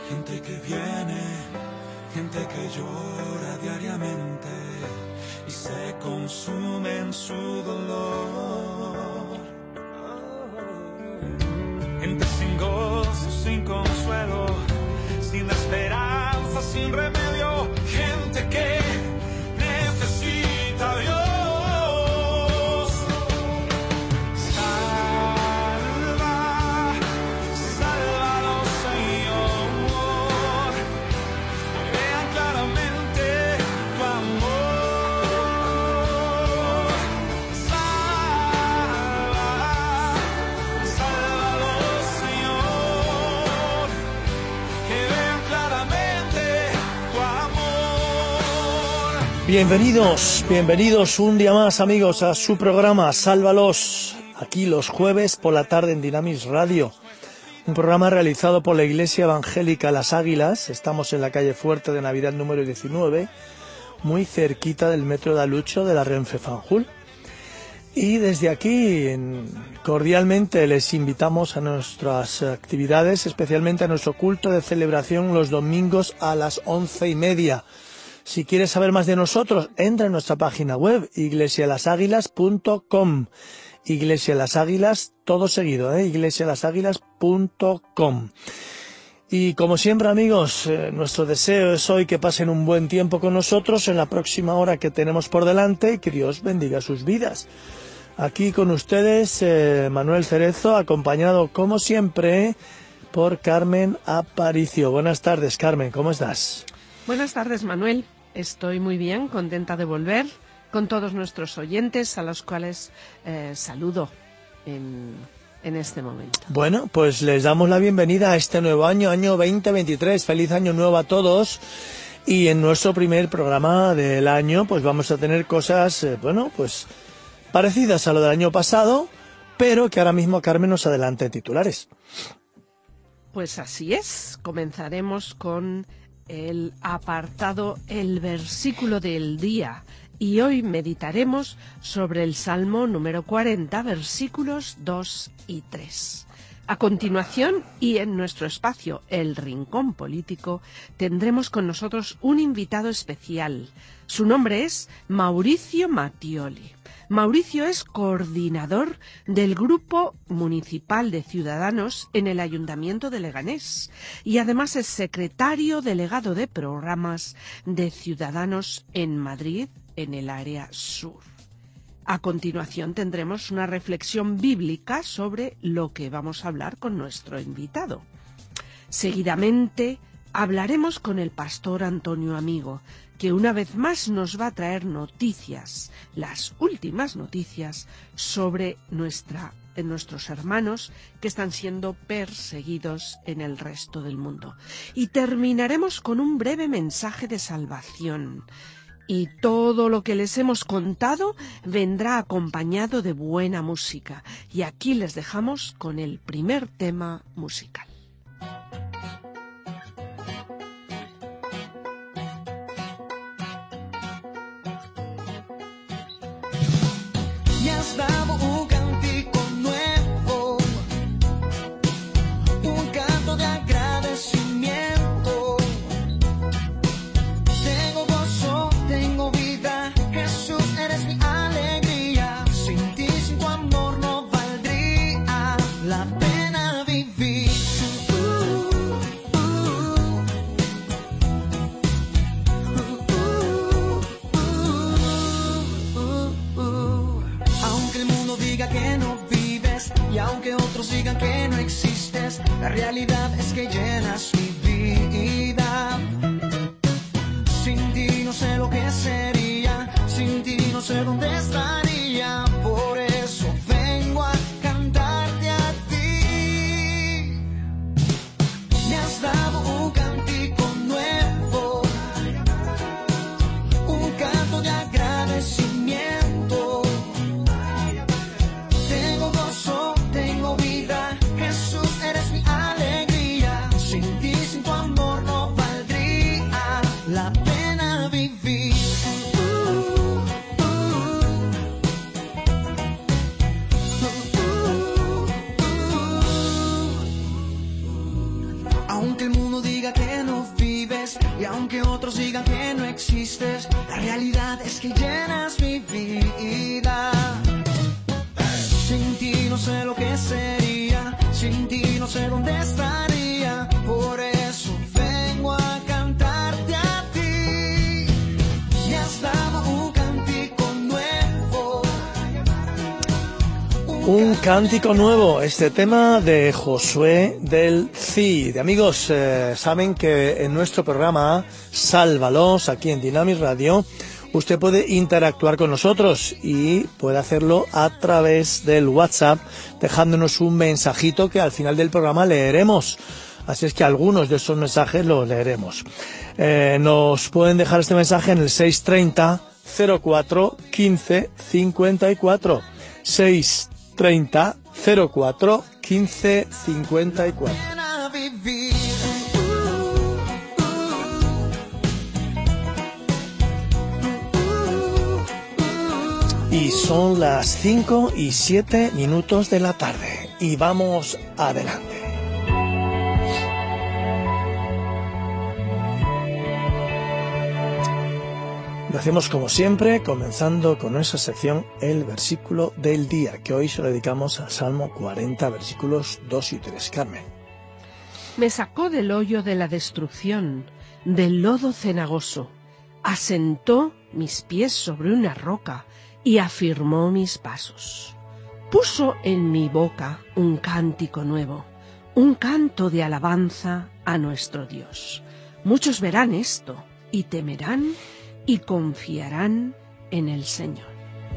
gente que viene, gente que llora diariamente y se consume en su dolor. Gente sin gozo, sin consuelo, sin esperanza, sin remedio, gente que necesita a Dios. Bienvenidos un día más, amigos, a su programa Sálvalos, aquí los jueves por la tarde en Dinamis Radio, un programa realizado por la Iglesia Evangélica Las Águilas. Estamos en la calle Fuerte de Navidad número 19, muy cerquita del metro de Alucho de la Renfe Fanjul. Y desde aquí cordialmente les invitamos a nuestras actividades, especialmente a nuestro culto de celebración los domingos a las 11:30. Si quieres saber más de nosotros, entra en nuestra página web, iglesialaságuilas.com. Iglesia Las Águilas, todo seguido, iglesialaságuilas.com. Y como siempre, amigos, nuestro deseo es hoy que pasen un buen tiempo con nosotros en la próxima hora que tenemos por delante y que Dios bendiga sus vidas. Aquí con ustedes, Manuel Cerezo, acompañado como siempre por Carmen Aparicio. Buenas tardes, Carmen, ¿cómo estás? Buenas tardes, Manuel. Estoy muy bien, contenta de volver con todos nuestros oyentes, a los cuales saludo en este momento. Bueno, pues les damos la bienvenida a este nuevo año 2023. Feliz año nuevo a todos. Y en nuestro primer programa del año, pues vamos a tener cosas, pues parecidas a lo del año pasado, pero que ahora mismo Carmen nos adelanta en titulares. Pues así es. Comenzaremos con el apartado, el versículo del día, y hoy meditaremos sobre el Salmo número 40, versículos 2 y 3. A continuación, y en nuestro espacio El Rincón Político, tendremos con nosotros un invitado especial. Su nombre es Mauricio Mattioli. Mauricio es coordinador del Grupo Municipal de Ciudadanos en el Ayuntamiento de Leganés y además es secretario delegado de programas de Ciudadanos en Madrid, en el área sur. A continuación tendremos una reflexión bíblica sobre lo que vamos a hablar con nuestro invitado. Seguidamente hablaremos con el pastor Antonio Amigo, que una vez más nos va a traer noticias, las últimas noticias sobre nuestros hermanos que están siendo perseguidos en el resto del mundo. Y terminaremos con un breve mensaje de salvación. Y todo lo que les hemos contado vendrá acompañado de buena música. Y aquí les dejamos con el primer tema musical. Me has dado un cántico nuevo, un canto de agradecimiento. Tengo gozo, tengo vida, Jesús, eres mi alegría. Sin ti, sin tu amor no valdría la pena vivir. Aunque el mundo diga que no vives y aunque otros digan que no existes, la realidad es que llenas mi vida. Sin ti no sé lo que sería, sin ti no sé dónde estaría. Por eso vengo a cantarte a ti. Me has dado un cántico nuevo, un canto de agradecimiento. Tengo gozo, tengo vida, Jesús, eres mi alegría. Sin ti, sin tu amor no Aunque el mundo diga que no vives y aunque otros digan que no existes, la realidad es que llenas mi vida. Sin ti no sé lo que sería, sin ti no sé dónde estaría. Por eso vengo a cantarte a ti. Y has dado un cántico nuevo. Un cántico nuevo, este tema de Josué del Cid. Amigos, saben que en nuestro programa Sálvalos, aquí en Dynamis Radio, usted puede interactuar con nosotros y puede hacerlo a través del WhatsApp, dejándonos un mensajito que al final del programa leeremos. Así es que algunos de esos mensajes los leeremos. Nos pueden dejar este mensaje en el 630 04 15 54. 630 04 15 54. Y son las 5:07 de la tarde y vamos adelante. Lo hacemos como siempre, comenzando con nuestra sección El Versículo del Día, que hoy se lo dedicamos al Salmo 40, versículos 2 y 3. Carmen. Me sacó del hoyo de la destrucción, del lodo cenagoso, asentó mis pies sobre una roca y afirmó mis pasos. Puso en mi boca un cántico nuevo, un canto de alabanza a nuestro Dios. Muchos verán esto y temerán y confiarán en el Señor.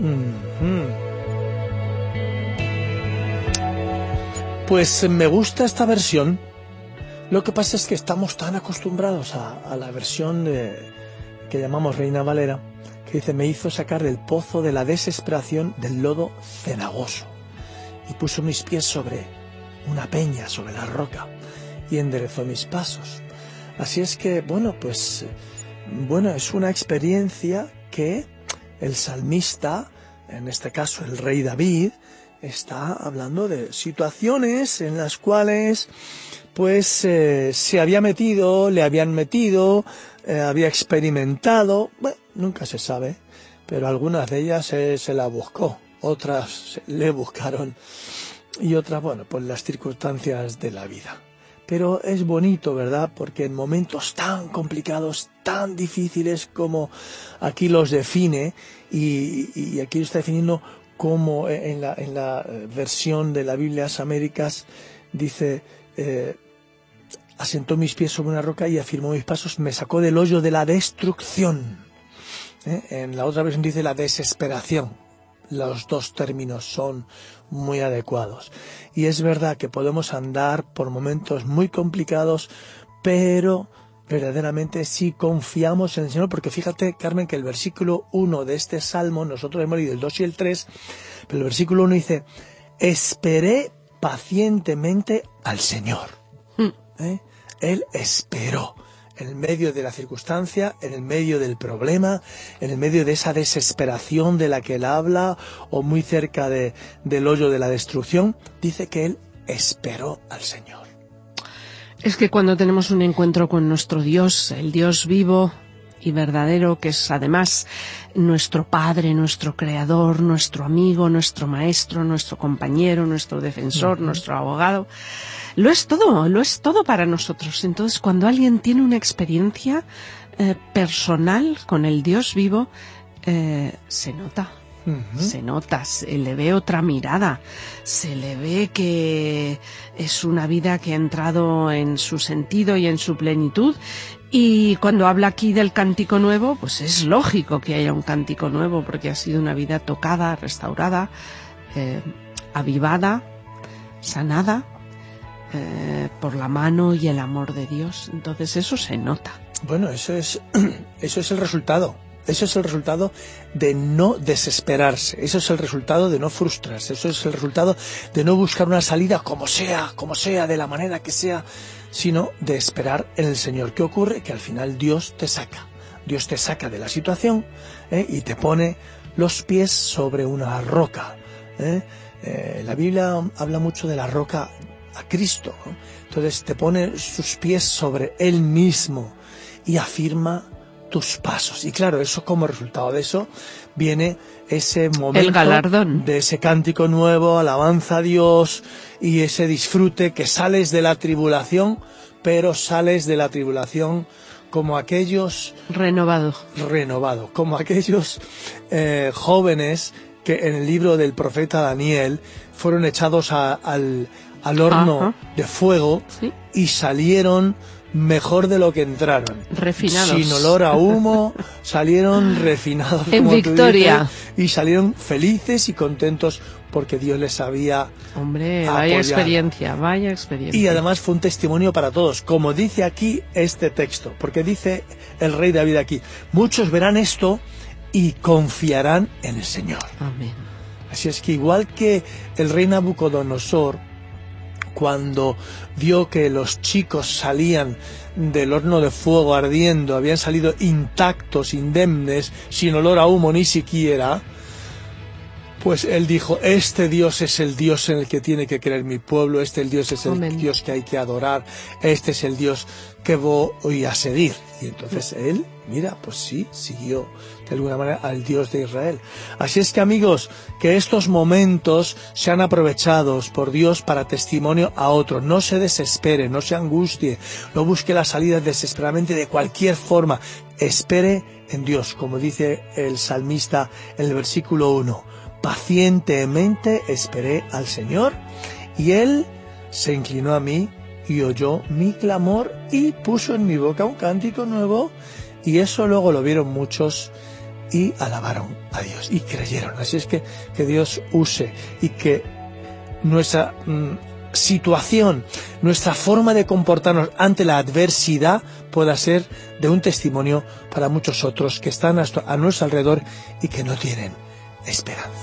Pues me gusta esta versión. Lo que pasa es que estamos tan acostumbrados a la versión que llamamos Reina Valera, que dice, me hizo sacar del pozo de la desesperación del lodo cenagoso y puso mis pies sobre una peña, sobre la roca, y enderezó mis pasos. Así es que, es una experiencia que el salmista, en este caso el rey David, está hablando de situaciones en las cuales se había metido, le habían metido, había experimentado, nunca se sabe, pero algunas de ellas se la buscó, otras le buscaron y otras, las circunstancias de la vida. Pero es bonito, ¿verdad? Porque en momentos tan complicados, tan difíciles como aquí los define, y aquí lo está definiendo como en la versión de la Biblia Las Américas, dice, asentó mis pies sobre una roca y afirmó mis pasos, me sacó del hoyo de la destrucción. En la otra versión dice la desesperación. Los dos términos son muy adecuados. Y es verdad que podemos andar por momentos muy complicados, pero verdaderamente si confiamos en el Señor, porque fíjate, Carmen, que el versículo 1 de este salmo, nosotros hemos leído el 2 y el 3, pero el versículo 1 dice, esperé pacientemente al Señor. Él esperó en el medio de la circunstancia, en el medio del problema, en el medio de esa desesperación de la que él habla, o muy cerca del hoyo de la destrucción, dice que él esperó al Señor. Es que cuando tenemos un encuentro con nuestro Dios, el Dios vivo y verdadero, que es además nuestro Padre, nuestro Creador, nuestro amigo, nuestro Maestro, nuestro compañero, nuestro defensor, nuestro abogado, lo es todo para nosotros. Entonces, cuando alguien tiene una experiencia personal con el Dios vivo, se nota. Se nota, se le ve otra mirada, se le ve que es una vida que ha entrado en su sentido y en su plenitud. Y cuando habla aquí del cántico nuevo, pues es lógico que haya un cántico nuevo, porque ha sido una vida tocada, restaurada, avivada, sanada por la mano y el amor de Dios. Entonces eso se nota. Bueno, eso es el resultado. Eso es el resultado de no desesperarse, eso es el resultado de no frustrarse, eso es el resultado de no buscar una salida como sea, de la manera que sea, sino de esperar en el Señor. ¿Qué ocurre? Que al final Dios te saca de la situación y te pone los pies sobre una roca. La Biblia habla mucho de la roca a Cristo, ¿no? Entonces te pone sus pies sobre Él mismo y afirma tus pasos. Y claro, eso, como resultado de eso viene ese momento, el galardón de ese cántico nuevo, alabanza a Dios, y ese disfrute que sales de la tribulación, pero sales de la tribulación como aquellos renovado, como aquellos jóvenes que en el libro del profeta Daniel fueron echados al horno de fuego, ¿sí? Y salieron mejor de lo que entraron. Refinados. Sin olor a humo, salieron refinados. En como victoria. Tú dices, y salieron felices y contentos porque Dios les había Hombre, apoyado. Vaya experiencia. Y además fue un testimonio para todos, como dice aquí este texto, porque dice el rey David aquí: muchos verán esto y confiarán en el Señor. Amén. Así es que igual que el rey Nabucodonosor, cuando vio que los chicos salían del horno de fuego ardiendo, habían salido intactos, indemnes, sin olor a humo ni siquiera, pues él dijo: este Dios es el Dios en el que tiene que creer mi pueblo, el Dios es el Dios que hay que adorar, este es el Dios que voy a seguir. Y entonces él, mira, pues sí, siguió de alguna manera al Dios de Israel. Así es que, amigos, que estos momentos sean aprovechados por Dios para testimonio a otros. No se desespere, no se angustie, no busque la salida desesperadamente de cualquier forma. Espere en Dios, como dice el salmista en el versículo 1. Pacientemente esperé al Señor, y Él se inclinó a mí y oyó mi clamor y puso en mi boca un cántico nuevo, y eso luego lo vieron muchos y alabaron a Dios y creyeron. Así es que Dios use y que nuestra situación, nuestra forma de comportarnos ante la adversidad pueda ser de un testimonio para muchos otros que están a nuestro alrededor y que no tienen esperanza.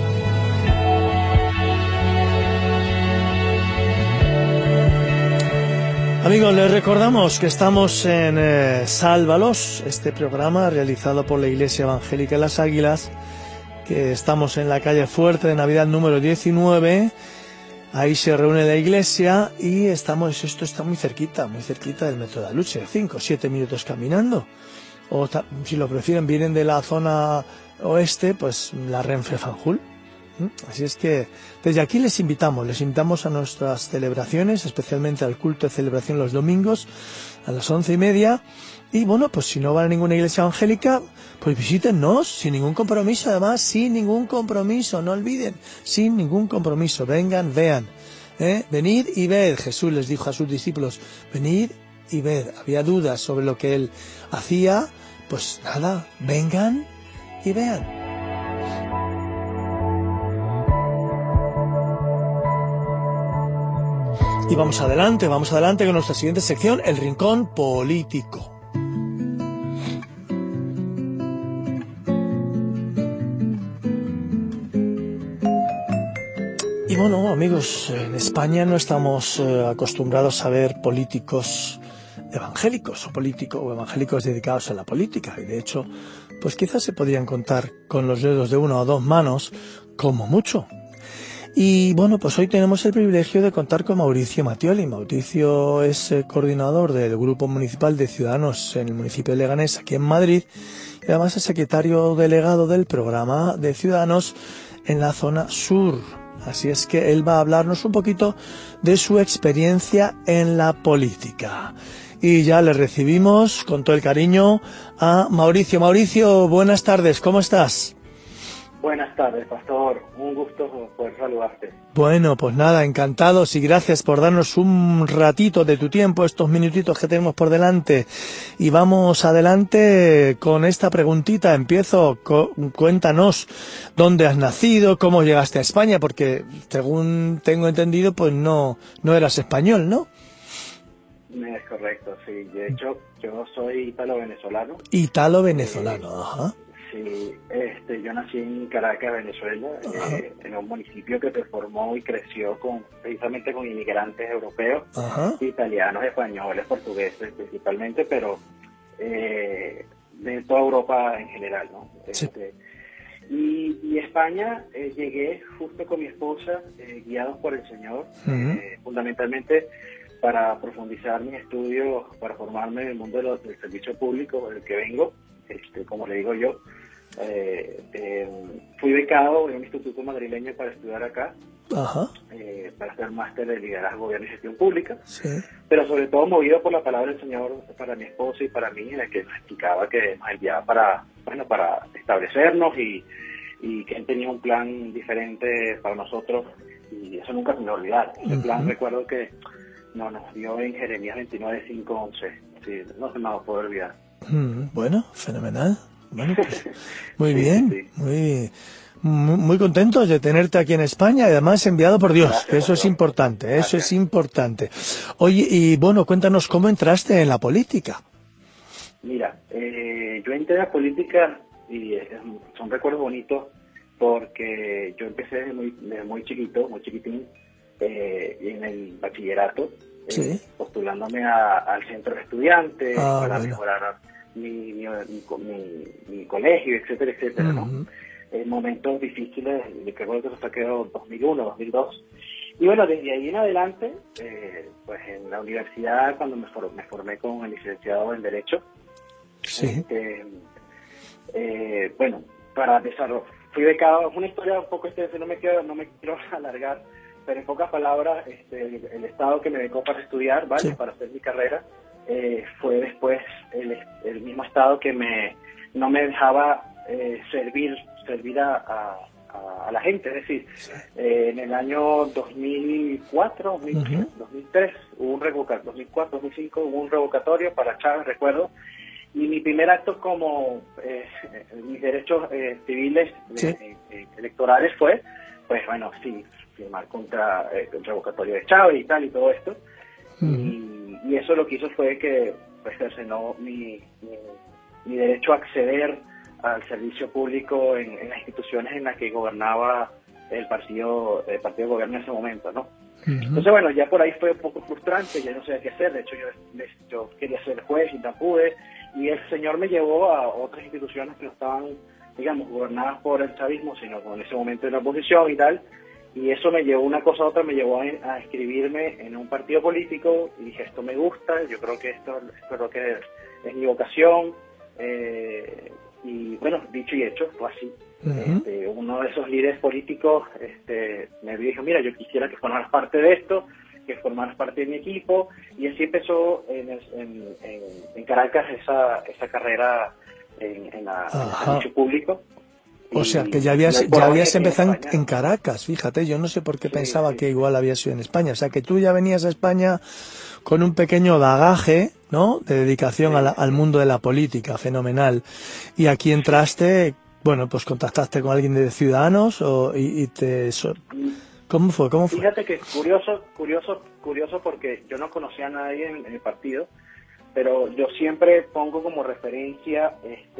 Amigos, les recordamos que estamos en Sálvalos, este programa realizado por la Iglesia Evangélica de las Águilas, que estamos en la calle Fuerte de Navidad número 19, ahí se reúne la iglesia y esto está muy cerquita del Metro de Aluche, 5 o 7 minutos caminando, o si lo prefieren, vienen de la zona oeste, pues la Renfe Fanjul. Así es que desde aquí les invitamos a nuestras celebraciones, especialmente al culto de celebración los domingos a las 11:30, y bueno, pues si no van a ninguna iglesia evangélica, pues visítennos sin ningún compromiso, además sin ningún compromiso, no olviden, sin ningún compromiso, vengan, vean, venid y ved. Jesús les dijo a sus discípulos: venid y ved. Había dudas sobre lo que él hacía, pues nada, vengan y vean. Y vamos adelante con nuestra siguiente sección, el Rincón Político. Y bueno, amigos, en España no estamos acostumbrados a ver políticos evangélicos o evangélicos dedicados a la política. Y de hecho, pues quizás se podrían contar con los dedos de una o dos manos, como mucho. Y bueno, pues hoy tenemos el privilegio de contar con Mauricio Mattioli. Mauricio es coordinador del Grupo Municipal de Ciudadanos en el municipio de Leganés, aquí en Madrid, y además es secretario delegado del programa de Ciudadanos en la zona sur. Así es que él va a hablarnos un poquito de su experiencia en la política. Y ya le recibimos con todo el cariño a Mauricio. Mauricio, buenas tardes, ¿cómo estás? Buenas tardes, pastor. Un gusto poder saludarte. Bueno, pues nada, encantados y gracias por darnos un ratito de tu tiempo, estos minutitos que tenemos por delante. Y vamos adelante con esta preguntita. Empiezo, cuéntanos dónde has nacido, cómo llegaste a España, porque según tengo entendido, pues no eras español, ¿no? Es correcto, sí. De hecho, yo soy ítalo-venezolano. Ítalo-venezolano, ajá. Sí, yo nací en Caracas, Venezuela, en un municipio que se formó y creció precisamente con inmigrantes europeos, italianos, españoles, portugueses principalmente, pero de toda Europa en general, ¿no? Sí. Y España llegué justo con mi esposa, guiados por el Señor, fundamentalmente para profundizar mis estudios, para formarme en el mundo del servicio público del que vengo, como le digo yo. Fui becado en un instituto madrileño para estudiar acá, para hacer máster de liderazgo, gobierno y gestión pública, pero sobre todo movido por la palabra del Señor para mi esposa y para mí, en la que nos explicaba que nos enviaba para establecernos y que él tenía un plan diferente para nosotros, y eso nunca se me va a olvidar. Ese plan, recuerdo que nos dio en Jeremías 29, 5, 11. Sí, no se me va a poder olvidar. Bueno, fenomenal. Bueno, pues, muy bien, muy contentos de tenerte aquí en España, y además enviado por Dios. Gracias, que eso es importante, gracias. Eso es importante. Oye, y bueno, cuéntanos cómo entraste en la política. Mira, yo entré a la política y son recuerdos bonitos, porque yo empecé desde muy chiquitín, en el bachillerato, postulándome al centro de estudiantes para mejorar mi colegio, etcétera, etcétera, ¿no? Momentos difíciles, creo que eso se quedó 2001, 2002. Y bueno, desde ahí en adelante, pues en la universidad, cuando me formé con el licenciado en Derecho, bueno, para desarrollar, fui becado. Es una historia un poco extensa, no me quiero alargar, pero en pocas palabras, el estado que me becó para estudiar, ¿vale? Para hacer mi carrera, fue después el mismo estado que no me dejaba servir a la gente. Es decir, en el año 2004, 2003, hubo un 2004, 2005, hubo un revocatorio para Chávez, recuerdo, y mi primer acto como mis derechos civiles electorales fue, pues bueno, firmar contra el revocatorio de Chávez y tal, y todo esto. Y eso lo que hizo fue que pues cercenó mi derecho a acceder al servicio público en las instituciones en las que gobernaba el partido de gobierno en ese momento, ¿no? Entonces, bueno, ya por ahí fue un poco frustrante, ya no sabía qué hacer. De hecho, yo quería ser juez y no pude, y el señor me llevó a otras instituciones que no estaban, digamos, gobernadas por el chavismo, sino en ese momento de la oposición y tal. Y eso me llevó, una cosa a otra, me llevó a inscribirme en un partido político, y dije, esto me gusta, yo creo que esto es lo que es mi vocación. Y bueno, dicho y hecho, fue así. Uno de esos líderes políticos me dijo, mira, yo quisiera que formaras parte de esto, que formaras parte de mi equipo, y así empezó en Caracas esa carrera en el servicio público. O sea, que ya habías empezado en Caracas, fíjate, yo no sé por qué pensaba que igual había sido en España. O sea, que tú ya venías a España con un pequeño bagaje, ¿no?, de dedicación al mundo de la política, fenomenal. Y aquí entraste, bueno, pues contactaste con alguien de Ciudadanos ¿Cómo fue? Fíjate que es curioso porque yo no conocía a nadie en el partido, pero yo siempre pongo como referencia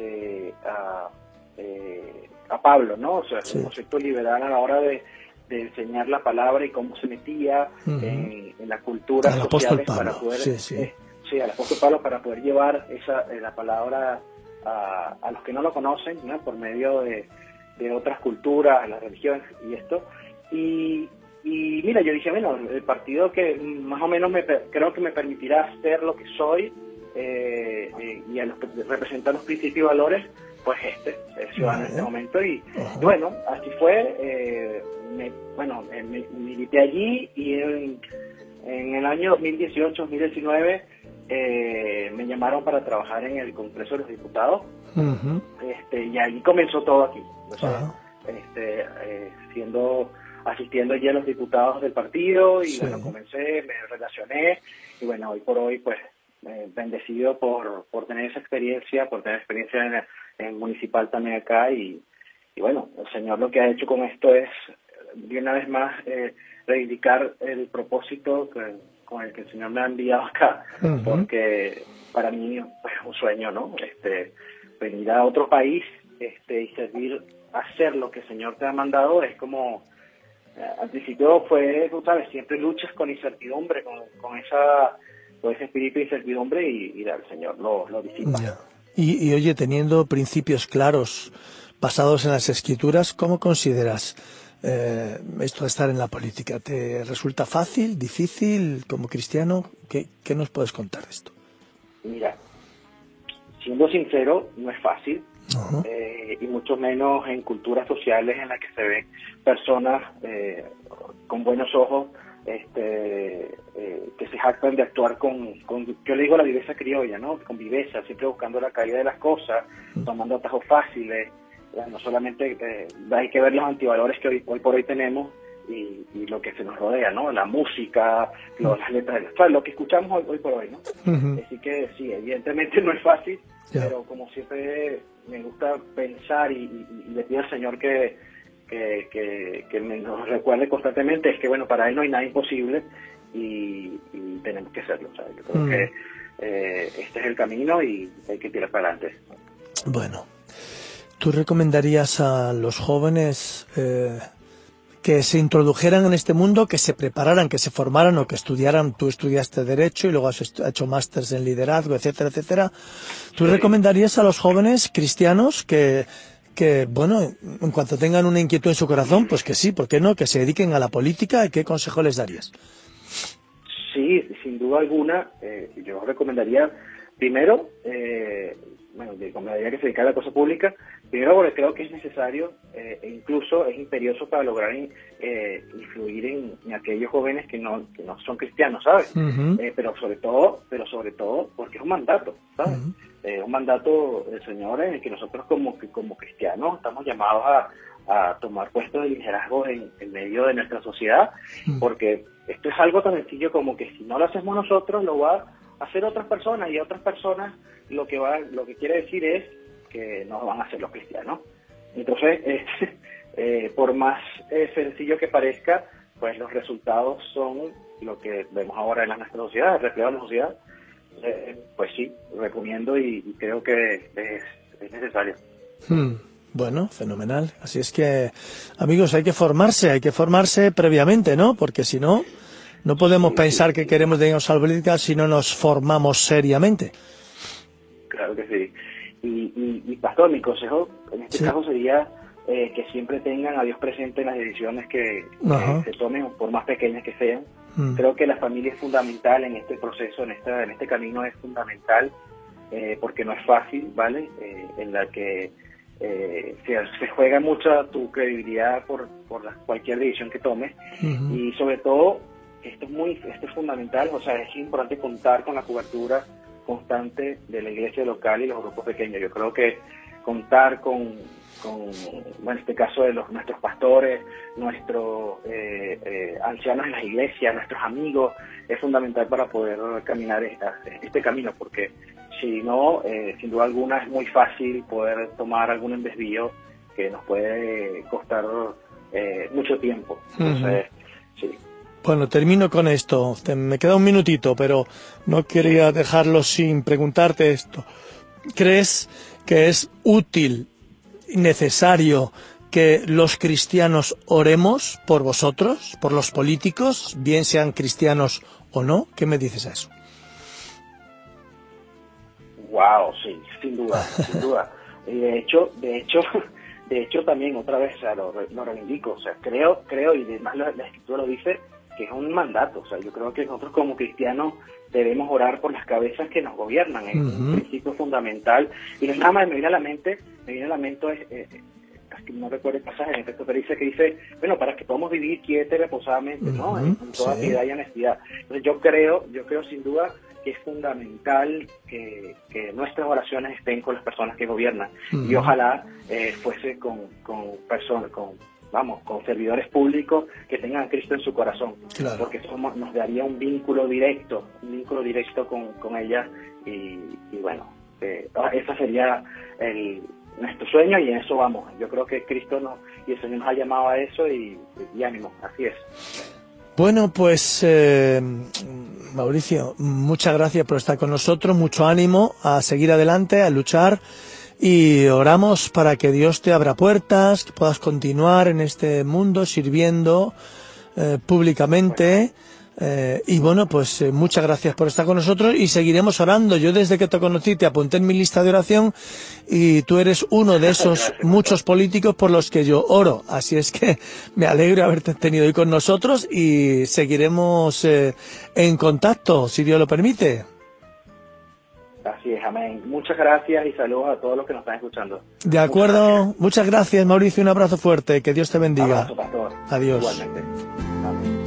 a Pablo, ¿no? O sea, el concepto liberal a la hora de enseñar la palabra y cómo se metía en la cultura social para poder al apóstol Pablo, para poder llevar la palabra a los que no lo conocen, ¿no?, por medio de otras culturas, las religiones y esto. Y mira, yo dije, bueno, el partido que más o menos creo que me permitirá ser lo que soy, y a los que representan los principios y valores, pues el ciudadano en este momento. Y bueno, así fue. Me milité allí, y en el año 2018-2019 me llamaron para trabajar en el Congreso de los Diputados, y allí comenzó todo aquí. O sea, asistiendo allí a los diputados del partido, y bueno, comencé, me relacioné, y bueno, hoy por hoy pues bendecido por tener esa experiencia, en municipal también acá, y bueno, el Señor lo que ha hecho con esto es, de una vez más, reivindicar el propósito con el que el Señor me ha enviado acá, porque para mí pues, es un sueño, ¿no? Venir a otro país y servir, hacer lo que el Señor te ha mandado, es como, al principio fue, tú sabes, siempre luchas con incertidumbre, con ese espíritu de incertidumbre, y el Señor lo disipa. Y oye, teniendo principios claros basados en las Escrituras. ¿Cómo consideras esto de estar en la política? ¿Te resulta fácil, difícil como cristiano? ¿Qué nos puedes contar de esto? Mira, siendo sincero, no es fácil. Y mucho menos en culturas sociales en las que se ven personas con buenos ojos que se jactan de actuar con yo le digo la viveza criolla, ¿no? Con viveza, siempre buscando la caída de las cosas, tomando atajos fáciles. No solamente hay que ver los antivalores que hoy por hoy tenemos y lo que se nos rodea, ¿no? La música, las letras, lo que escuchamos hoy por hoy, ¿no? Así que sí, evidentemente no es fácil, pero como siempre me gusta pensar y le pido al Señor que nos recuerde constantemente, es que bueno, para Él no hay nada imposible y tenemos que hacerlo, ¿sabes? Yo creo que este es el camino y hay que tirar para adelante. Bueno, ¿tú recomendarías a los jóvenes que se introdujeran en este mundo, que se prepararan, que se formaran o que estudiaran? Tú estudiaste Derecho y luego has hecho másters en liderazgo, etcétera, etcétera. ¿Tú recomendarías a los jóvenes cristianos que bueno, en cuanto tengan una inquietud en su corazón, pues que sí, ¿por qué no? Que se dediquen a la política? ¿Qué consejo les darías? Sí, sin duda alguna, yo recomendaría, primero, recomendaría que se dedicara a la cosa pública, primero porque creo que es necesario e incluso es imperioso para lograr influir en aquellos jóvenes que no son cristianos, ¿sabes? Pero sobre todo porque es un mandato, ¿sabes? Un mandato del Señor en el que nosotros como cristianos estamos llamados a tomar puestos de liderazgo en medio de nuestra sociedad, porque esto es algo tan sencillo como que si no lo hacemos nosotros, lo va a hacer otras personas, y otras personas lo que quiere decir es que no van a ser los cristianos. Entonces, por más sencillo que parezca, pues los resultados son lo que vemos ahora en nuestra sociedad, el reflejo de la sociedad. Pues sí, recomiendo y creo que es necesario. Bueno, fenomenal. Así es que, amigos, hay que formarse previamente, ¿no? Porque si no, no podemos pensar que queremos dedicarnos a la política si no nos formamos seriamente. Claro que sí. Y pastor, mi consejo en este caso sería que siempre tengan a Dios presente en las decisiones que se tomen, por más pequeñas que sean. Creo que la familia es fundamental en este proceso, en este camino es fundamental, porque no es fácil, ¿vale? En la que se juega mucha tu credibilidad por cualquier decisión que tomes, y sobre todo esto es fundamental, o sea, es importante contar con la cobertura constante de la iglesia local y los grupos pequeños. Yo creo que contar con en este caso de nuestros pastores, nuestros ancianos en las iglesias, nuestros amigos, es fundamental para poder caminar este camino, porque si no, sin duda alguna es muy fácil poder tomar algún desvío que nos puede costar mucho tiempo. Entonces, sí. Bueno, termino con esto. Me queda un minutito, pero no quería dejarlo sin preguntarte esto. ¿Crees que es útil y necesario que los cristianos oremos por vosotros, por los políticos, bien sean cristianos o no? ¿Qué me dices a eso? Wow, sí, sin duda. Y de hecho también otra vez, o sea, lo reivindico, o sea, creo y además la Escritura lo dice, que es un mandato. O sea, yo creo que nosotros como cristianos debemos orar por las cabezas que nos gobiernan, es un principio fundamental. Y no es nada más, me viene a la mente no recuerdo el pasaje en el texto, pero dice, bueno, para que podamos vivir quieta y reposadamente, ¿no? En toda piedad y honestidad. Entonces yo creo sin duda que es fundamental que nuestras oraciones estén con las personas que gobiernan, y ojalá fuese con personas, con servidores públicos que tengan a Cristo en su corazón, claro, porque eso nos daría un vínculo directo con ella, y bueno, ese sería nuestro sueño, y en eso vamos. Yo creo que Cristo y el Señor nos ha llamado a eso, y ánimo, así es. Bueno, pues Mauricio, muchas gracias por estar con nosotros, mucho ánimo a seguir adelante, a luchar, y oramos para que Dios te abra puertas, que puedas continuar en este mundo sirviendo públicamente Y bueno, pues muchas gracias por estar con nosotros y seguiremos orando. Yo desde que te conocí te apunté en mi lista de oración y tú eres uno de esos muchos políticos por los que yo oro. Así es que me alegro de haberte tenido hoy con nosotros y seguiremos en contacto, si Dios lo permite. Así es, amén. Muchas gracias y saludos a todos los que nos están escuchando. De acuerdo, muchas gracias, Mauricio, un abrazo fuerte, que Dios te bendiga. Abrazo, pastor. Adiós. Igualmente. Amén.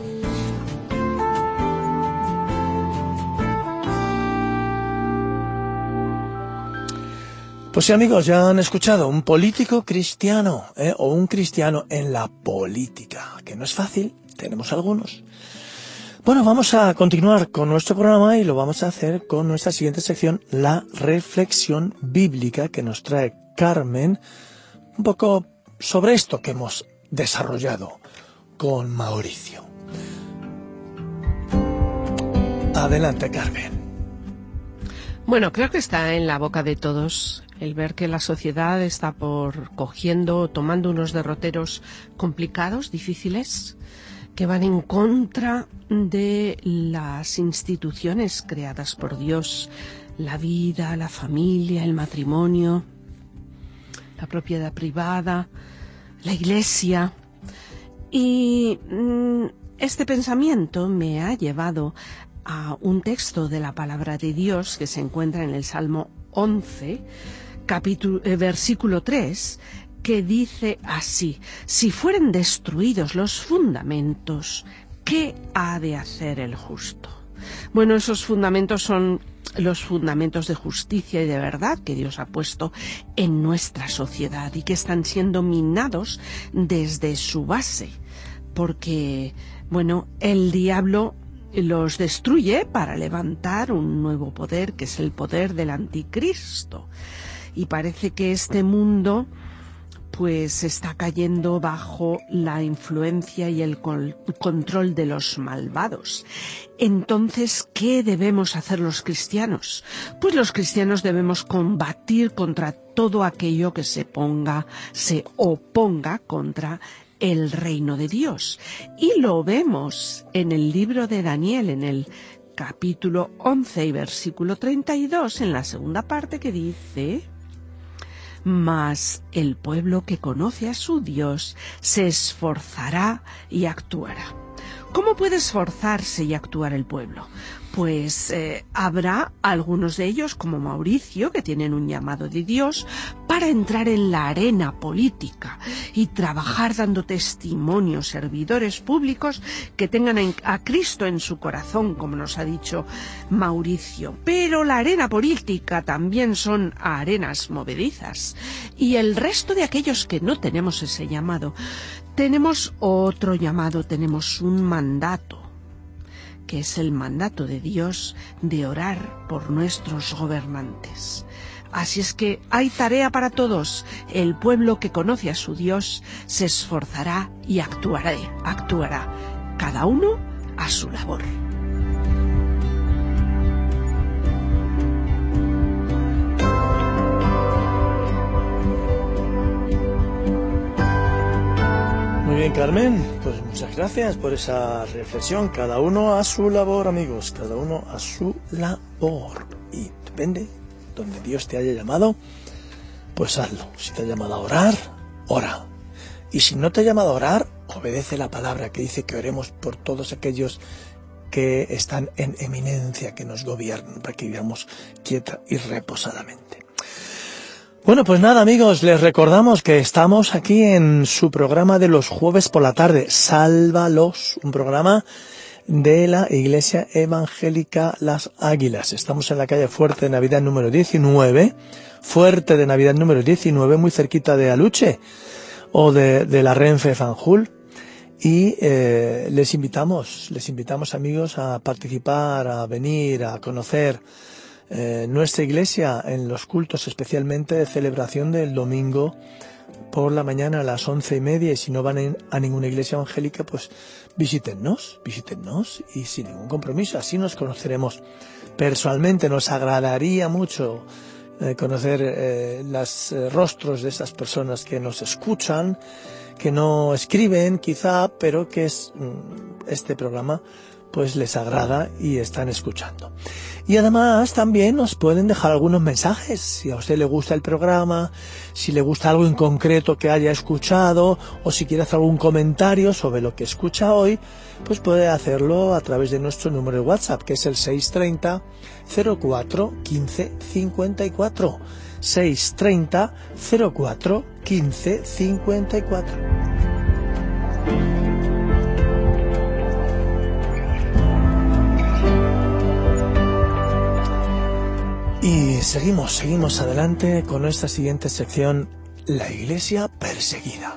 Pues sí, amigos, ya han escuchado un político cristiano, o un cristiano en la política, que no es fácil, tenemos algunos. Bueno, vamos a continuar con nuestro programa y lo vamos a hacer con nuestra siguiente sección, la reflexión bíblica que nos trae Carmen, un poco sobre esto que hemos desarrollado con Mauricio. Adelante, Carmen. Bueno, creo que está en la boca de todos el ver que la sociedad está tomando unos derroteros complicados, difíciles, que van en contra de las instituciones creadas por Dios, la vida, la familia, el matrimonio, la propiedad privada, la iglesia. Y este pensamiento me ha llevado a un texto de la palabra de Dios que se encuentra en el Salmo 11, versículo 3, que dice así: si fueren destruidos los fundamentos, ¿qué ha de hacer el justo? Bueno, esos fundamentos son los fundamentos de justicia y de verdad que Dios ha puesto en nuestra sociedad y que están siendo minados desde su base, porque, bueno, el diablo los destruye para levantar un nuevo poder, que es el poder del anticristo. Y parece que este mundo pues está cayendo bajo la influencia y el control de los malvados. Entonces, ¿qué debemos hacer los cristianos? Pues los cristianos debemos combatir contra todo aquello que se oponga contra el reino de Dios. Y lo vemos en el libro de Daniel, en el capítulo 11 y versículo 32, en la segunda parte, que dice: mas el pueblo que conoce a su Dios se esforzará y actuará. ¿Cómo puede esforzarse y actuar el pueblo? Pues habrá algunos de ellos, como Mauricio, que tienen un llamado de Dios para entrar en la arena política y trabajar dando testimonio, servidores públicos que tengan a Cristo en su corazón, como nos ha dicho Mauricio. Pero la arena política también son arenas movedizas. Y el resto de aquellos que no tenemos ese llamado, tenemos otro llamado, tenemos un mandato, que es el mandato de Dios de orar por nuestros gobernantes. Así es que hay tarea para todos. El pueblo que conoce a su Dios se esforzará y actuará, cada uno a su labor. Muy bien, Carmen, pues muchas gracias por esa reflexión. Cada uno a su labor, amigos, cada uno a su labor. Y depende, donde Dios te haya llamado, pues hazlo. Si te ha llamado a orar, ora. Y si no te ha llamado a orar, obedece la palabra que dice que oremos por todos aquellos que están en eminencia, que nos gobiernan, para que vivamos quieta y reposadamente. Bueno, pues nada, amigos, les recordamos que estamos aquí en su programa de los jueves por la tarde, Sálvalos, un programa de la Iglesia Evangélica Las Águilas. Estamos en la calle Fuerte de Navidad número 19, muy cerquita de Aluche, o de la Renfe Fanjul. Y les invitamos, amigos, a participar, a venir, a conocer nuestra iglesia en los cultos, especialmente de celebración del domingo por la mañana a las 11:30, y si no van a ninguna iglesia evangélica, pues visítennos y sin ningún compromiso, así nos conoceremos personalmente. Nos agradaría mucho conocer los rostros de esas personas que nos escuchan, que no escriben quizá, pero que este programa pues les agrada y están escuchando. Y además también nos pueden dejar algunos mensajes, si a usted le gusta el programa, si le gusta algo en concreto que haya escuchado, o si quiere hacer algún comentario sobre lo que escucha hoy, pues puede hacerlo a través de nuestro número de WhatsApp, que es el 630 04 15 54. 630 04 15 54. Y seguimos adelante con nuestra siguiente sección, la Iglesia perseguida.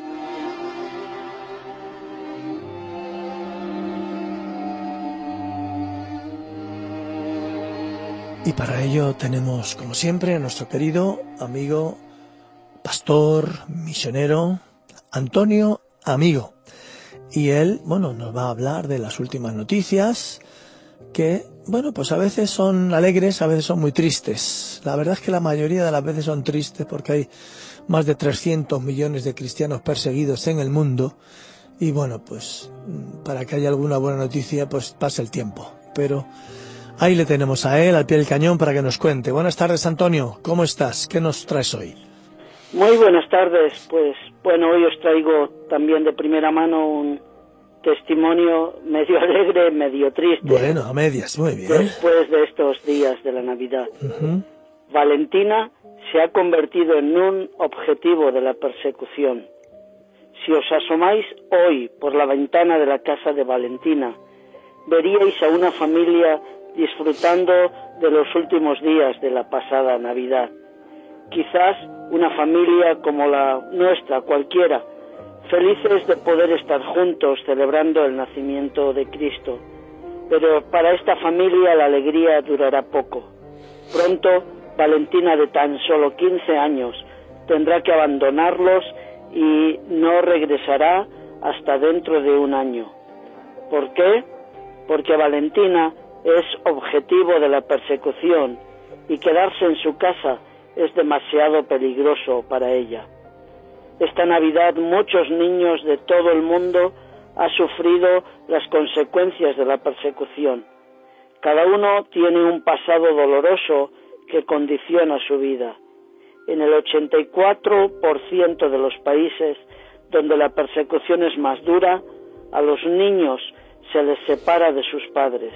Y para ello tenemos, como siempre, a nuestro querido amigo, pastor, misionero, Antonio Amigo. Y él, nos va a hablar de las últimas noticias, que, pues a veces son alegres, a veces son muy tristes. La verdad es que la mayoría de las veces son tristes porque hay más de 300 millones de cristianos perseguidos en el mundo. Y pues para que haya alguna buena noticia, pues pasa el tiempo. Pero ahí le tenemos a él, al pie del cañón, para que nos cuente. Buenas tardes, Antonio. ¿Cómo estás? ¿Qué nos traes hoy? Muy buenas tardes. Hoy os traigo también de primera mano un testimonio medio alegre, medio triste. Bueno, a medias, muy bien. Después de estos días de la Navidad. Uh-huh. Valentina se ha convertido en un objetivo de la persecución. Si os asomáis hoy por la ventana de la casa de Valentina, veríais a una familia disfrutando de los últimos días de la pasada Navidad. Quizás una familia como la nuestra, cualquiera, felices de poder estar juntos celebrando el nacimiento de Cristo. Pero para esta familia la alegría durará poco. Pronto, Valentina, de tan solo 15 años, tendrá que abandonarlos y no regresará hasta dentro de un año. ¿Por qué? Porque Valentina es objetivo de la persecución y quedarse en su casa es demasiado peligroso para ella. Esta Navidad muchos niños de todo el mundo han sufrido las consecuencias de la persecución. Cada uno tiene un pasado doloroso que condiciona su vida. En el 84% de los países donde la persecución es más dura, a los niños se les separa de sus padres.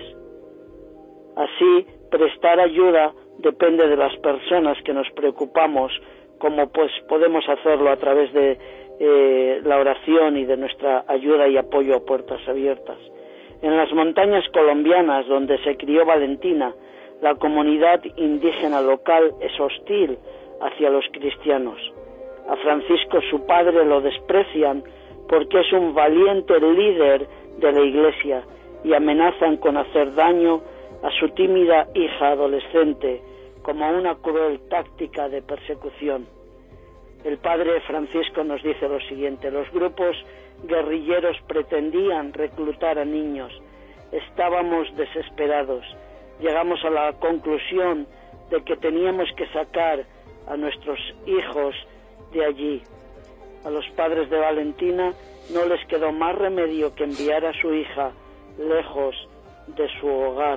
Así, prestar ayuda depende de las personas que nos preocupamos, como podemos hacerlo a través de la oración y de nuestra ayuda y apoyo a puertas abiertas. En las montañas colombianas donde se crió Valentina, la comunidad indígena local es hostil hacia los cristianos. A Francisco, su padre, lo desprecian porque es un valiente líder de la Iglesia y amenazan con hacer daño a su tímida hija adolescente como una cruel táctica de persecución. El padre Francisco nos dice lo siguiente: los grupos guerrilleros pretendían reclutar a niños. Estábamos desesperados. Llegamos a la conclusión de que teníamos que sacar a nuestros hijos de allí. A los padres de Valentina no les quedó más remedio que enviar a su hija lejos de su hogar.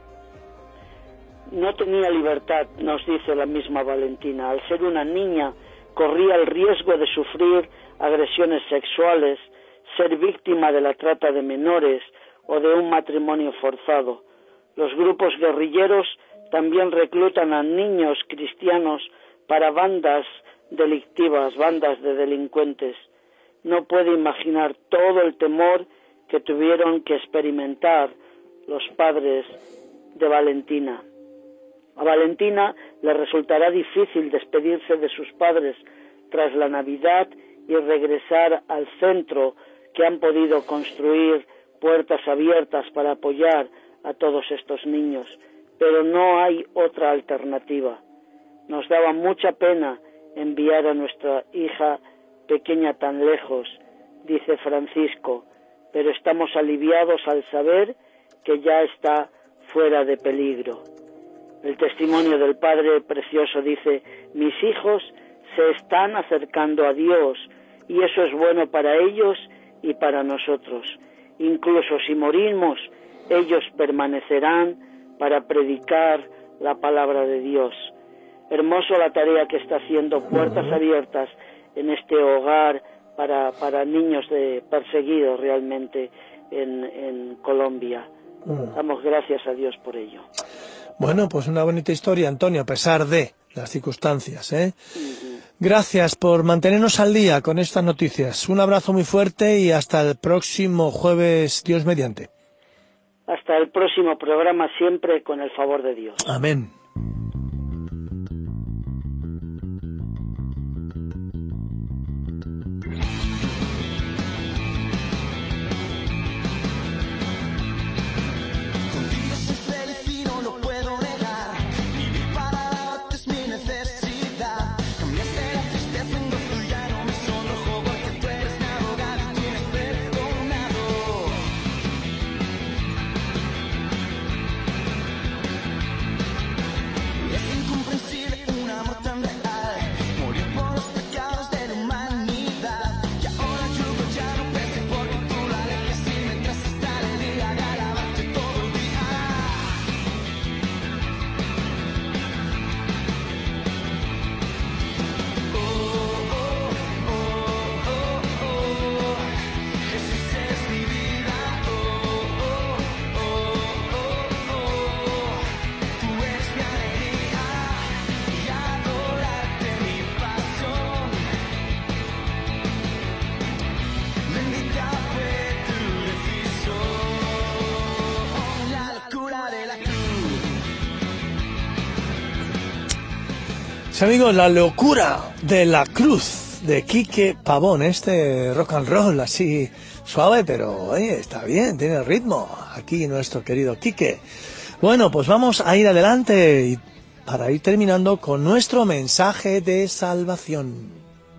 No tenía libertad, nos dice la misma Valentina. Al ser una niña, corría el riesgo de sufrir agresiones sexuales, ser víctima de la trata de menores o de un matrimonio forzado. Los grupos guerrilleros también reclutan a niños cristianos para bandas delictivas, bandas de delincuentes. No puede imaginar todo el temor que tuvieron que experimentar los padres de Valentina. A Valentina le resultará difícil despedirse de sus padres tras la Navidad y regresar al centro que han podido construir puertas abiertas para apoyar a todos estos niños, pero no hay otra alternativa. Nos daba mucha pena enviar a nuestra hija pequeña tan lejos, dice Francisco, pero estamos aliviados al saber que ya está fuera de peligro. El testimonio del Padre Precioso dice: mis hijos se están acercando a Dios y eso es bueno para ellos y para nosotros. Incluso si morimos ellos permanecerán para predicar la palabra de Dios. Hermoso la tarea que está haciendo Puertas Abiertas en este hogar para niños perseguidos realmente en Colombia. Damos gracias a Dios por ello. Bueno, pues una bonita historia, Antonio, a pesar de las circunstancias, ¿eh? Gracias por mantenernos al día con estas noticias. Un abrazo muy fuerte y hasta el próximo jueves, Dios mediante. Hasta el próximo programa, siempre con el favor de Dios. Amén. Amigos, la locura de la cruz de Quique Pavón, este rock and roll así suave, pero está bien, tiene ritmo, aquí nuestro querido Quique. Bueno, pues vamos a ir adelante y para ir terminando con nuestro mensaje de salvación.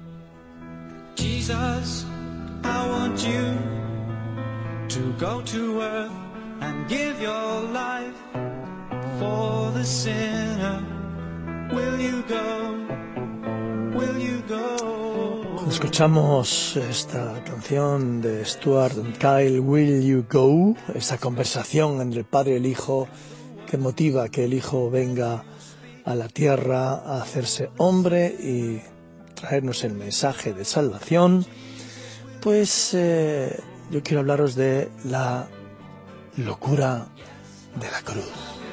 Jesus, I want you to go to earth and give your life for the sinner. Will you go? Will you go? Escuchamos esta canción de Stuart and Kyle, Will You Go, esa conversación entre el Padre y el Hijo que motiva que el Hijo venga a la tierra a hacerse hombre y traernos el mensaje de salvación. Pues yo quiero hablaros de la locura de la cruz.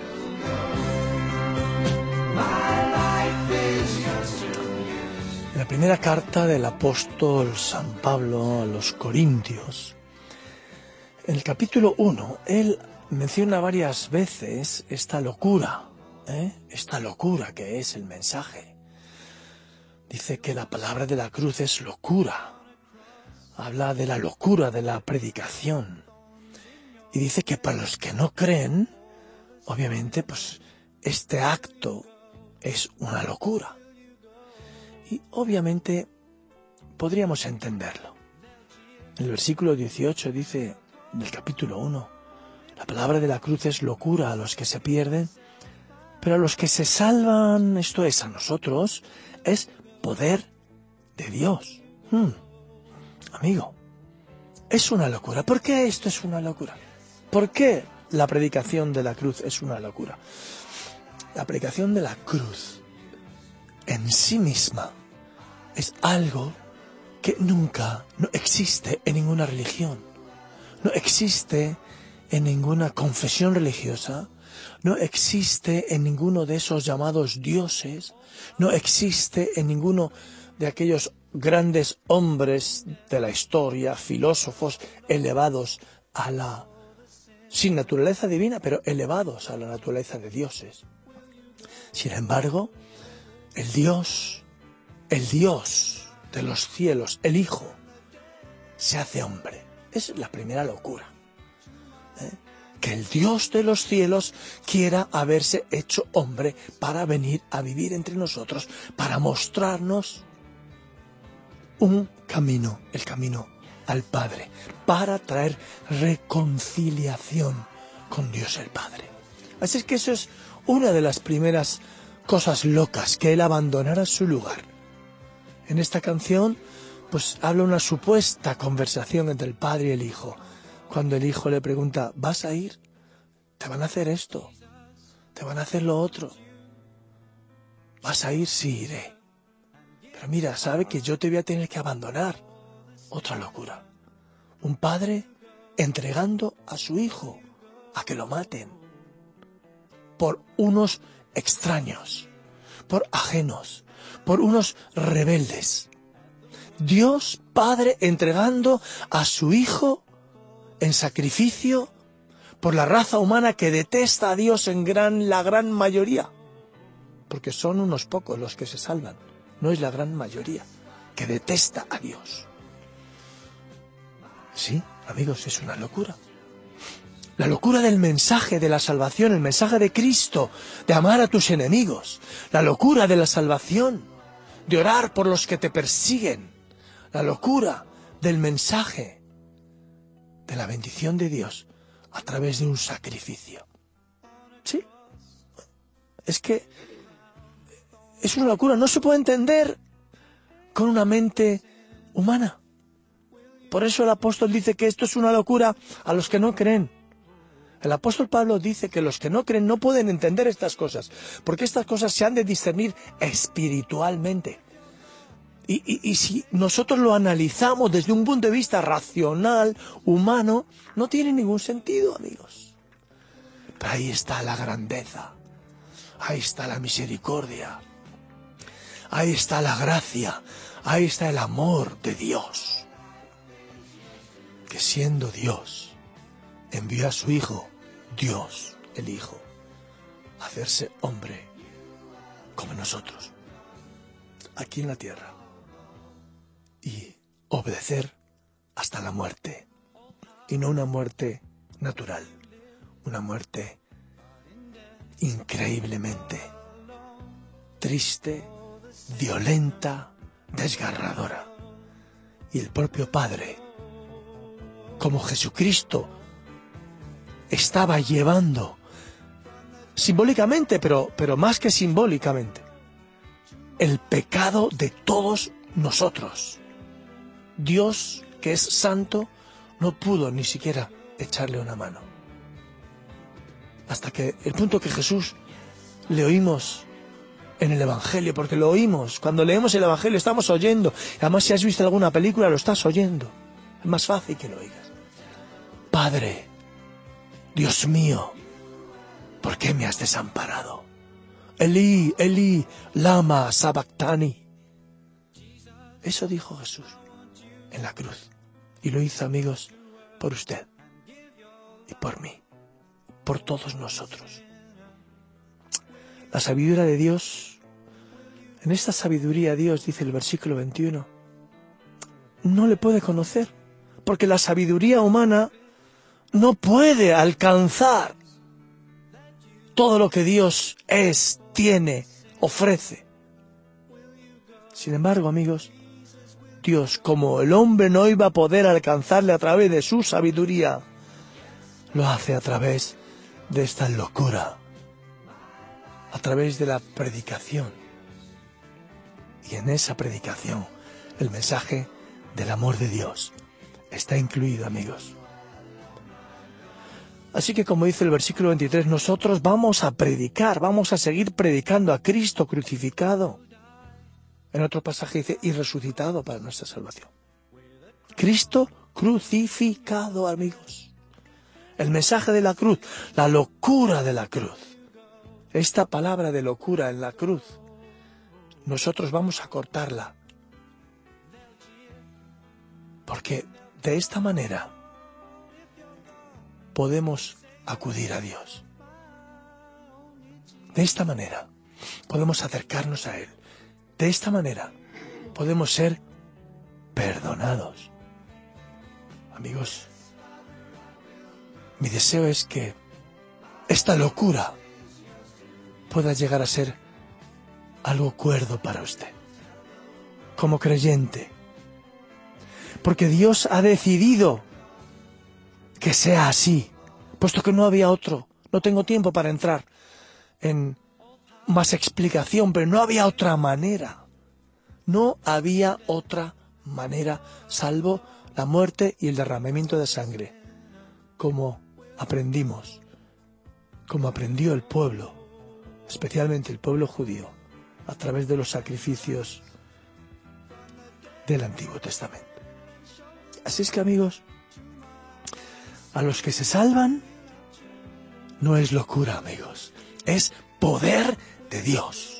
En la primera carta del apóstol San Pablo a los Corintios, en el capítulo 1, él menciona varias veces esta locura que es el mensaje. Dice que la palabra de la cruz es locura. Habla de la locura de la predicación. Y dice que para los que no creen, obviamente, pues este acto es una locura. Y obviamente podríamos entenderlo. El versículo 18 dice, del capítulo 1, la palabra de la cruz es locura a los que se pierden, pero a los que se salvan, esto es a nosotros, es poder de Dios. Amigo, es una locura. ¿Por qué esto es una locura? ¿Por qué la predicación de la cruz es una locura? La predicación de la cruz en sí misma es algo que no existe en ninguna religión, no existe en ninguna confesión religiosa, no existe en ninguno de esos llamados dioses, no existe en ninguno de aquellos grandes hombres de la historia, filósofos elevados sin naturaleza divina, pero elevados a la naturaleza de dioses. Sin embargo, el Dios de los cielos, el Hijo, se hace hombre. Es la primera locura. Que el Dios de los cielos quiera haberse hecho hombre para venir a vivir entre nosotros, para mostrarnos un camino, el camino al Padre, para traer reconciliación con Dios el Padre. Así es que eso es una de las primeras cosas locas, que Él abandonara su lugar. En esta canción, pues habla una supuesta conversación entre el Padre y el Hijo, cuando el Hijo le pregunta, ¿vas a ir te van a hacer esto, te van a hacer lo otro. ¿Vas a ir? Sí, iré. Pero mira, sabe que yo te voy a tener que abandonar. Otra locura. Un padre entregando a su hijo a que lo maten por unos extraños, por ajenos, por unos rebeldes. Dios Padre entregando a su hijo en sacrificio por la raza humana que detesta a Dios la gran mayoría, porque son unos pocos los que se salvan, no es la gran mayoría que detesta a Dios. Sí, amigos, es una locura. La locura del mensaje de la salvación, el mensaje de Cristo, de amar a tus enemigos, la locura de la salvación, de orar por los que te persiguen, la locura del mensaje de la bendición de Dios a través de un sacrificio. Sí, es que es una locura, no se puede entender con una mente humana. Por eso el apóstol dice que esto es una locura a los que no creen. El apóstol Pablo dice que los que no creen no pueden entender estas cosas, porque estas cosas se han de discernir espiritualmente. Y si nosotros lo analizamos desde un punto de vista racional, humano, no tiene ningún sentido, amigos. Pero ahí está la grandeza, ahí está la misericordia, ahí está la gracia, ahí está el amor de Dios, que siendo Dios, envió a su Hijo, Dios, el Hijo, a hacerse hombre como nosotros, aquí en la tierra, y obedecer hasta la muerte, y no una muerte natural, una muerte increíblemente triste, violenta, desgarradora. Y el propio Padre, como Jesucristo estaba llevando simbólicamente, pero más que simbólicamente, el pecado de todos nosotros. Dios, que es santo, no pudo ni siquiera echarle una mano. Hasta que el punto que Jesús le oímos en el Evangelio, porque lo oímos. Cuando leemos el Evangelio estamos oyendo. Además, si has visto alguna película, lo estás oyendo. Es más fácil que lo oigas. Padre, Dios mío, ¿por qué me has desamparado? Elí, Elí, lama sabactani. Eso dijo Jesús en la cruz. Y lo hizo, amigos, por usted y por mí, por todos nosotros. La sabiduría de Dios, en esta sabiduría Dios, dice el versículo 21, no le puede conocer, porque la sabiduría humana no puede alcanzar todo lo que Dios es, tiene, ofrece. Sin embargo, amigos, Dios, como el hombre no iba a poder alcanzarle a través de su sabiduría, lo hace a través de esta locura, a través de la predicación. Y en esa predicación, el mensaje del amor de Dios está incluido, amigos. Así que, como dice el versículo 23, nosotros vamos a predicar, vamos a seguir predicando a Cristo crucificado. En otro pasaje dice, y resucitado para nuestra salvación. Cristo crucificado, amigos. El mensaje de la cruz, la locura de la cruz. Esta palabra de locura en la cruz, nosotros vamos a cortarla. Porque de esta manera podemos acudir a Dios. De esta manera podemos acercarnos a Él. De esta manera podemos ser perdonados. Amigos, mi deseo es que esta locura pueda llegar a ser algo cuerdo para usted, como creyente. Porque Dios ha decidido que sea así, puesto que no había otro. No tengo tiempo para entrar en más explicación, pero no había otra manera. No había otra manera, salvo la muerte y el derramamiento de sangre, como aprendimos como aprendió el pueblo, especialmente el pueblo judío, a través de los sacrificios del Antiguo Testamento. Así es que, amigos, a los que se salvan no es locura, amigos, es poder de Dios.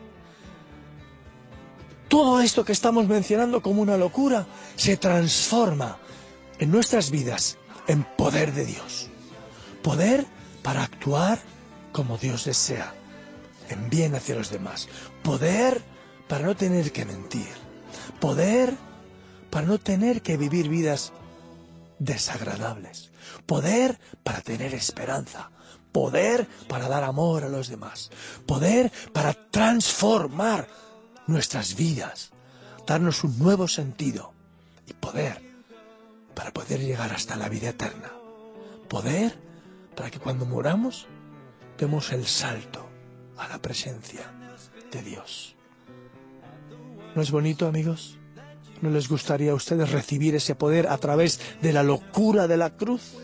Todo esto que estamos mencionando como una locura se transforma en nuestras vidas en poder de Dios. Poder para actuar como Dios desea, en bien hacia los demás. Poder para no tener que mentir. Poder para no tener que vivir vidas desagradables. Poder para tener esperanza. Poder para dar amor a los demás. Poder para transformar nuestras vidas, darnos un nuevo sentido. Y poder para poder llegar hasta la vida eterna. Poder para que cuando muramos demos el salto a la presencia de Dios. ¿No es bonito, amigos? ¿No les gustaría a ustedes recibir ese poder a través de la locura de la cruz?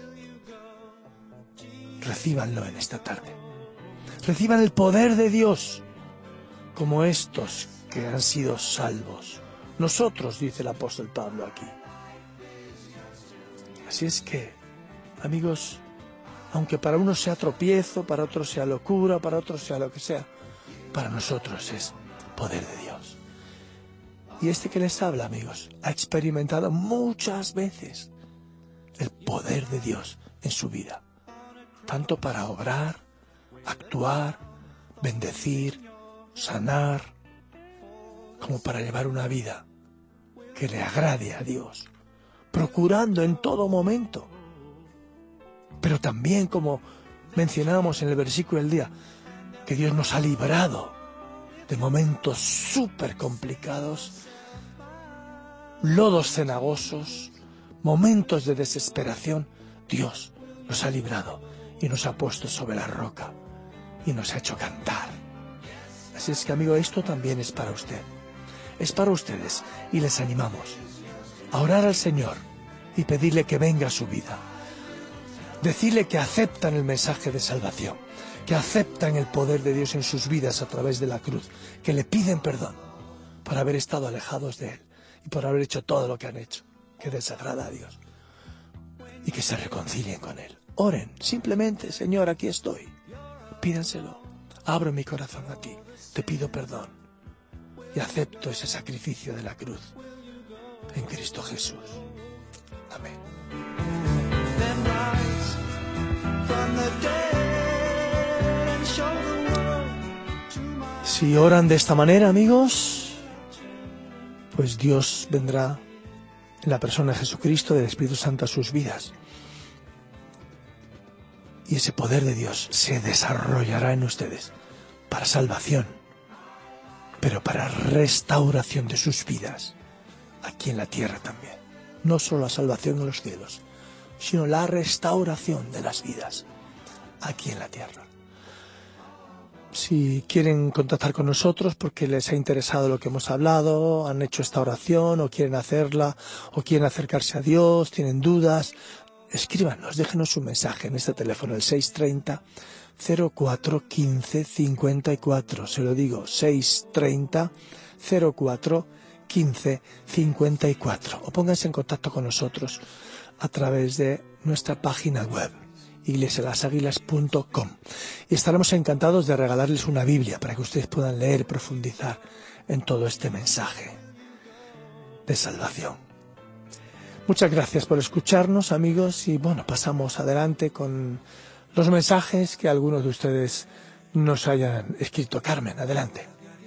Recíbanlo en esta tarde. Reciban el poder de Dios como estos que han sido salvos. Nosotros, dice el apóstol Pablo aquí. Así es que, amigos, aunque para unos sea tropiezo, para otros sea locura, para otros sea lo que sea, para nosotros es poder de Dios. Y este que les habla, amigos, ha experimentado muchas veces el poder de Dios en su vida, tanto para obrar, actuar, bendecir, sanar, como para llevar una vida que le agrade a Dios, procurando en todo momento. Pero también, como mencionábamos en el versículo del día, que Dios nos ha librado de momentos súper complicados, lodos cenagosos, momentos de desesperación. Dios nos ha librado y nos ha puesto sobre la roca y nos ha hecho cantar. Así es que, amigo, esto también es para usted, es para ustedes, y les animamos a orar al Señor y pedirle que venga a su vida. Decirle que aceptan el mensaje de salvación, que aceptan el poder de Dios en sus vidas a través de la cruz, que le piden perdón por haber estado alejados de Él y por haber hecho todo lo que han hecho, que desagrada a Dios, y que se reconcilien con Él. Oren, simplemente: Señor, aquí estoy. Pídanselo. Abro mi corazón a ti, te pido perdón y acepto ese sacrificio de la cruz en Cristo Jesús. Amén. Si oran de esta manera, amigos, pues Dios vendrá en la persona de Jesucristo, del Espíritu Santo, a sus vidas. Y ese poder de Dios se desarrollará en ustedes para salvación, pero para restauración de sus vidas aquí en la tierra también. No solo la salvación en los cielos, sino la restauración de las vidas aquí en la tierra. Si quieren contactar con nosotros porque les ha interesado lo que hemos hablado, han hecho esta oración o quieren hacerla, o quieren acercarse a Dios, tienen dudas, escríbanos, déjenos un mensaje en este teléfono, el 630 04 15 54. Se lo digo, 630 04 15 54. O pónganse en contacto con nosotros a través de nuestra página web, iglesialasaguilas.com, y estaremos encantados de regalarles una Biblia para que ustedes puedan leer y profundizar en todo este mensaje de salvación. Muchas gracias por escucharnos, amigos, y bueno, pasamos adelante con los mensajes que algunos de ustedes nos hayan escrito. Carmen, adelante.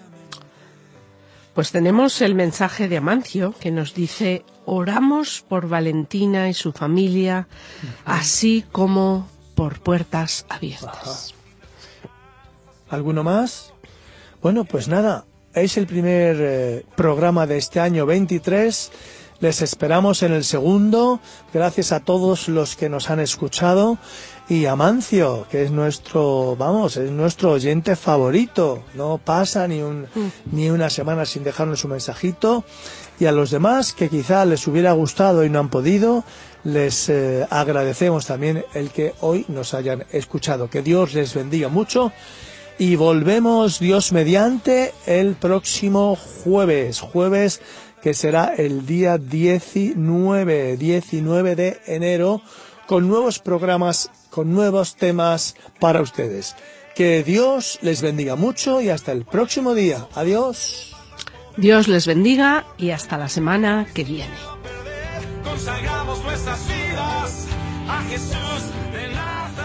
Pues tenemos el mensaje de Amancio, que nos dice: oramos por Valentina y su familia, así como por puertas abiertas. Ajá. ¿Alguno más? Bueno, pues nada, es el primer programa de este año 23. Les esperamos en el segundo. Gracias a todos los que nos han escuchado. Y a Mancio, que es nuestro oyente favorito. No pasa ni una semana sin dejarnos un mensajito. Y a los demás que quizá les hubiera gustado y no han podido, les agradecemos también el que hoy nos hayan escuchado. Que Dios les bendiga mucho. Y volvemos, Dios mediante, el próximo jueves que será el día 19 de enero, con nuevos programas, con nuevos temas para ustedes. Que Dios les bendiga mucho y hasta el próximo día. Adiós. Dios les bendiga y hasta la semana que viene. Consagramos nuestras vidas a Jesús de Nazaret.